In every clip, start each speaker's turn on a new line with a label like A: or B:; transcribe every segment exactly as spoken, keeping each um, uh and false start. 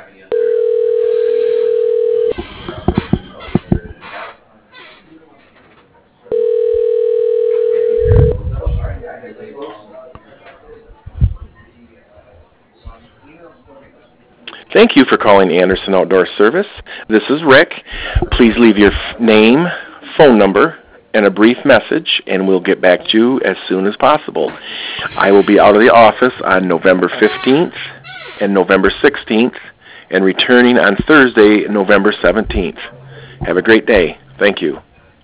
A: Thank you for calling Anderson Outdoor Service. This is Rick. Please leave your f- name, phone number, and a brief message, and we'll get back to you as soon as possible. I will be out of the office on November fifteenth and November sixteenth, and returning on Thursday, November seventeenth. Have a great day. Thank you.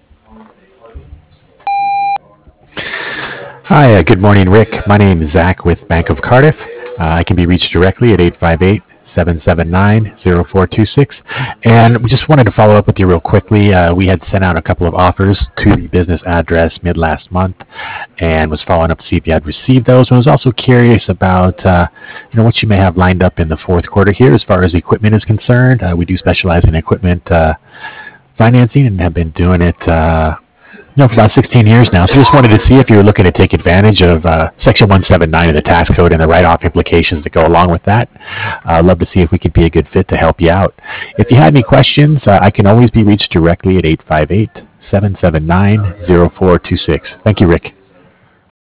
B: Hi, uh, good morning, Rick. My name is Zach with Bank of Cardiff. Uh, I can be reached directly at eight five eight, seven seven nine, zero four two six. And we just wanted to follow up with you real quickly. Uh, we had sent out a couple of offers to the business address mid last month and was following up to see if you had received those. And was also curious about uh, you know, what you may have lined up in the fourth quarter here as far as equipment is concerned. Uh, we do specialize in equipment uh, financing and have been doing it uh, you know, for about sixteen years now. So just wanted to see if you were looking to take advantage of uh, Section one seventy-nine of the tax code and the write-off implications that go along with that. I'd uh, love to see if we could be a good fit to help you out. If you had any questions, uh, I can always be reached directly at eight five eight, seven seven nine, zero four two six. Thank you, Rick.